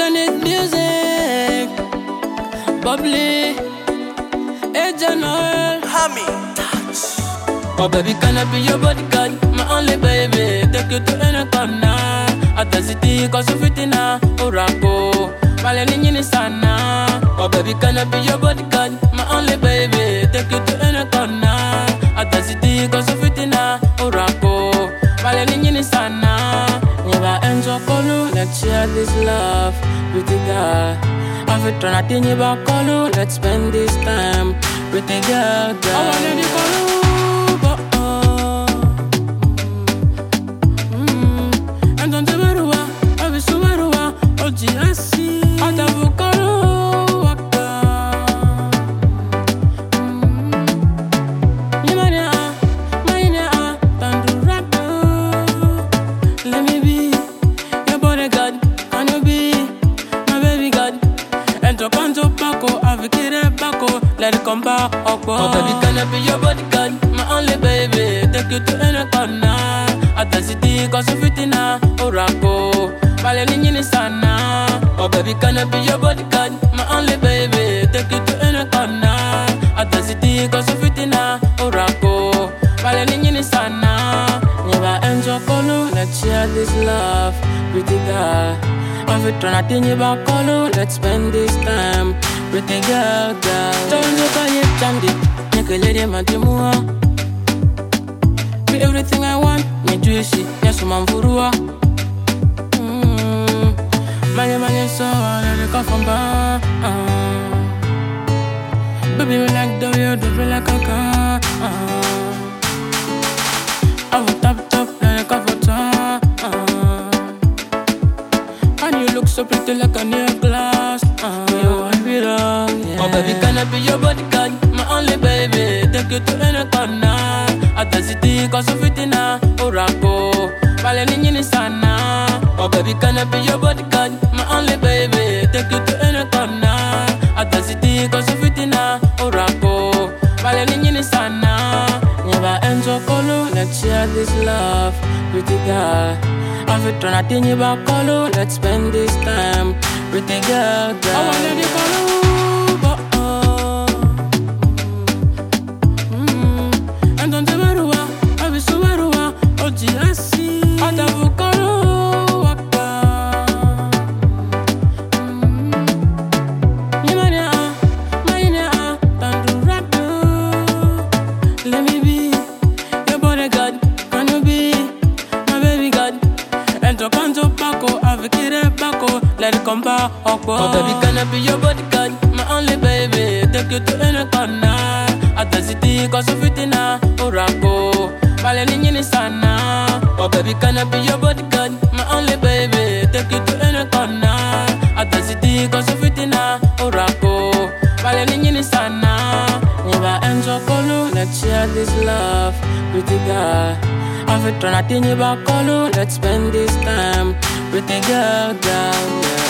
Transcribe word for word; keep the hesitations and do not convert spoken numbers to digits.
Vision is music. Bubbly. Agent Oil. Hammy, touch. Oh baby, can I be your bodyguard? My only baby. Take you to any corner. At the city, cause of it in a Oraco. Maleni in sana. Oh baby, can I be your bodyguard? My only baby. Take you to any corner. At the city, cause of it in a Oraco. Maleni in sana. Never ends up on. Let's share this love with the girl. I've been trying to think about Kolo. Let's spend this time with the girl, girl. I wanna be Kolo, but oh. Mm. And don't ever do I be so bad, oh, G I C. I have Kolo, waka. Yimania, Mania, Tandu Rapo. Let me be your bodyguard. Can you be my baby God? Ento kanto pako, avikire pako. Let it come back up. Oh baby, can I be your bodyguard? My only baby. Take you to any corner. At the city, cause of it in a Oraco. Maleni in sana. Oh baby, can I be your bodyguard? My only baby. Take you to any corner. At the city, cause of it in a Oraco. Maleni in sana. Never ends up Kolo. Let's share this love with the girl. I've been trying to think about Kolo. Let's spend this time with the girl, girl. Don't look at you, Chandy. Make a lady, my demua. Be everything I want. Me juicy, yes, I'm Furua. Mmm. Manya, manya, so I let it come from bar. Baby, we like the way you do it like a car. I will tap, tap, let it come for top. And you look so pretty like a near glass. Uh, you want me wrong, yeah. Oh baby, can I be your bodyguard? My only baby. Take you to any corner. At the city, cause of it in a Oraco. Maleni in sana. Oh baby, can I be your bodyguard? My only baby. Take you to any corner. At the city, cause of it in a Oraco. Maleni in sana. Never ends up Kolo. Let's share this love with the girl. I've been trying to think about Kolo. Let's spend this time with the girl, girl. I wanna be Kolo, but oh. Mm. And don't ever do I be so bad, oh, G I C. I have Kolo, waka. Yimania, Mania, Tandu Rapo. Let me be your bodyguard. Can you be my baby God? Ento kanto pako, avikire pako. Let it come back up. Oh baby, can I be your bodyguard? My only baby. Take you to any corner. At the city, cause of it in a Oraco. Maleni in sana. Oh baby, can I be your bodyguard? My only baby. Take you to any corner. At the city, cause of it in a Oraco. Maleni in sana. Never ends up Kolo. Let's share this love with the girl. I've been trying to think about Kolo. Let's spend this time with the girl, girl, girl.